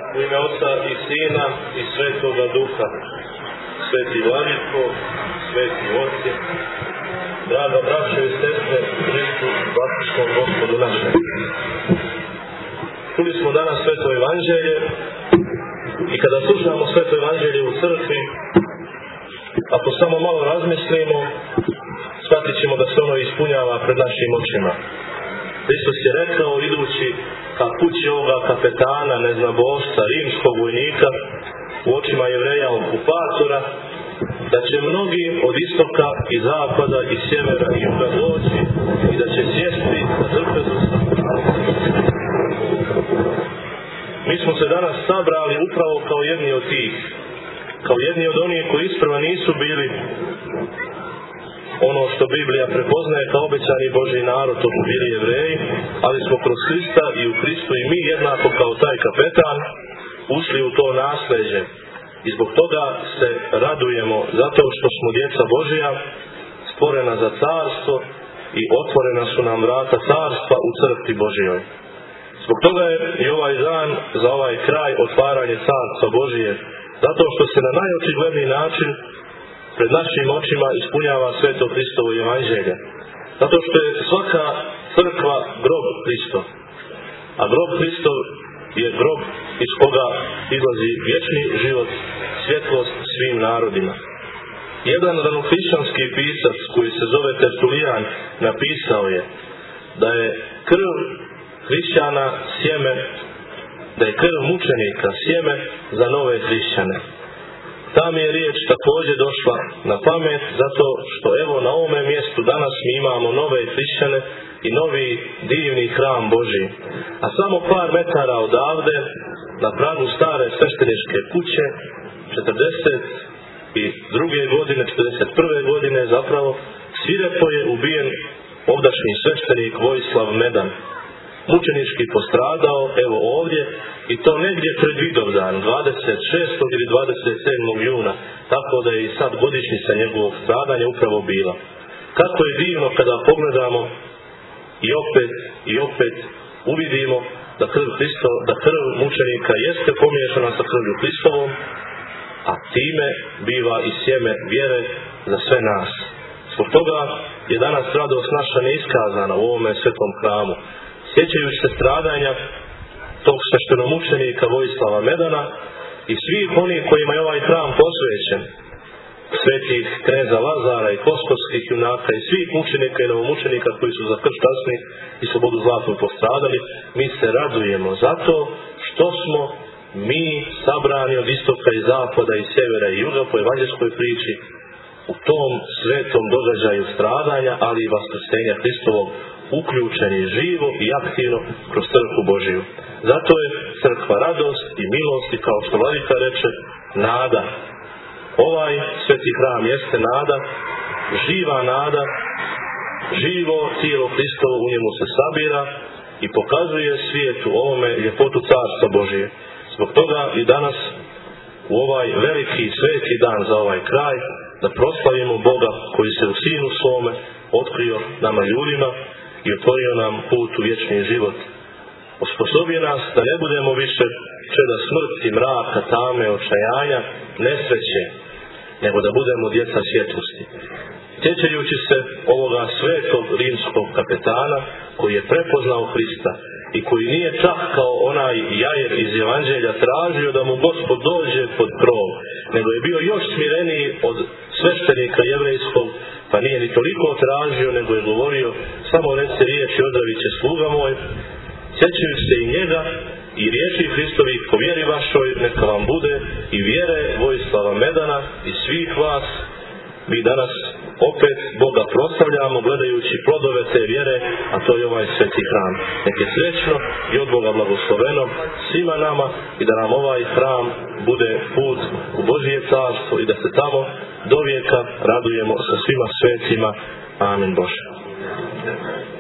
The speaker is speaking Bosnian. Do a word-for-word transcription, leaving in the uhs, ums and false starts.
U ime Oca i Sina i Svetoga Duha. Sveti Vladiko, Sveti Oče, draga braćo i sestre u Kristu, Vatiskom Gospodu našem. Čuli smo danas Sveto Evanđelje i kada slušamo Sveto Evanđelje u crkvi, ako samo malo razmislimo, shvatit ćemo da se ono ispunjava pred našim očima. Hristos je rekao, idući ka kući ovoga kapetana, neznabošca, rimskog vojnika, u očima Jevreja okupatora, da će mnogi od istoka i zapada i sjevera i juga doći i da će sjesti na trpezu. Mi smo se danas sabrali upravo kao jedni od tih, kao jedni od onih koji isprva nisu bili ono što Biblija prepoznaje kao obećani Božji narod, to su bili Jevreji, ali smo kroz Hrista i u Hristu i mi jednako kao taj kapetan ušli u to nasleđe. I zbog toga se radujemo, zato što smo djeca Božja, stvorena za carstvo i otvorena su nam vrata carstva u crkvi Božjoj. Zbog toga je i ovaj dan za ovaj kraj otvaranje carstva Božje, zato što se na najočigledniji način pred našim očima ispunjava Sveto Hristovo Evanđelje. Zato što je svaka crkva grob Hristov. A grob Hristov je grob iz koga izlazi vječni život, svjetlost svim narodima. Jedan ranohrišćanski pisac koji se zove Tertulijan napisao je da je krv hrišćana sjeme, da je krv mučenika sjeme za nove hrišćane. Ta mi je riječ također došla na pamet, zato što evo na ovome mjestu danas mi imamo nove hrišćane i novi divni hram Božji. A samo par metara odavde, na pragu stare svešteničke kuće, četrdeset druge godine, četrdeset prve godine zapravo, svirepo je ubijen ovdašnji sveštenik Vojislav Medan. Mučenički postradao, evo ovdje, i to negdje pred Vidovdan, dvadeset šestog ili dvadeset sedmog juna, tako da je i sad godišnjica njegovog stradanja upravo bila. Kako je divno kada pogledamo i opet i opet uvidimo da krv Hristov, da krv mučenika jeste pomiješana sa krvlju Hristovom, a time biva i sjeme vjere za sve nas. Zbog toga je danas radost naša neiskazana u ovome svetom hramu. Sjećajući se stradanja tog sveštenomučenika Vojislava Medana i svih onih kojima je ovaj hram posvećen, svetih kneza Lazara i koskovskih junaka i svih mučenika i novomučenika koji su za krst časni i slobodu zlatnu postradali, mi se radujemo zato što smo mi sabrani od istoka i zapada i sjevera i juga po evanđelskoj priči u tom svetom događaju stradanja, ali i vaskrsenja Hristovog, uključeni živo i aktivno kroz crkvu Božiju. Zato je crkva radost i milost i, kao što vladika reče, nada. Ovaj sveti hram jeste nada, živa nada, živo tijelo Hristovo u njemu se sabira i pokazuje svijetu ovome ljepotu carstva Božije. Zbog toga i danas u ovaj veliki sveti dan za ovaj kraj da proslavimo Boga koji se u Sinu svome otkrio nama ljudima i otvorio nam put u vječni život. Osposobio nas da ne budemo više čeda smrti, mraka, tame, očajanja, nesreće, nego da budemo djeca svjetlosti. Sjećajući se ovoga svetog rimskog kapetana koji je prepoznao Hrista i koji nije čak kao onaj jajer iz Evanđelja tražio da mu Gospod dođe pod krov, nego je bio još smireniji od sveštenika jevrejskog, pa nije ni toliko tražio, nego je govorio, samo reci riječ i ozdravit će sluga moj. Sjećajući se i njega i riječi Hristovih po vjeri vašoj, neka vam bude i vjere Vojislava Medana i svih vas. Mi danas opet Boga proslavljamo gledajući plodove te vjere, a to je ovaj sveti hram. Nek je srećno i od Boga blagosloveno svima nama i da nam ovaj hram bude put u Božje carstvo i da se tamo do vijeka radujemo sa svima svetima. Amin Bože.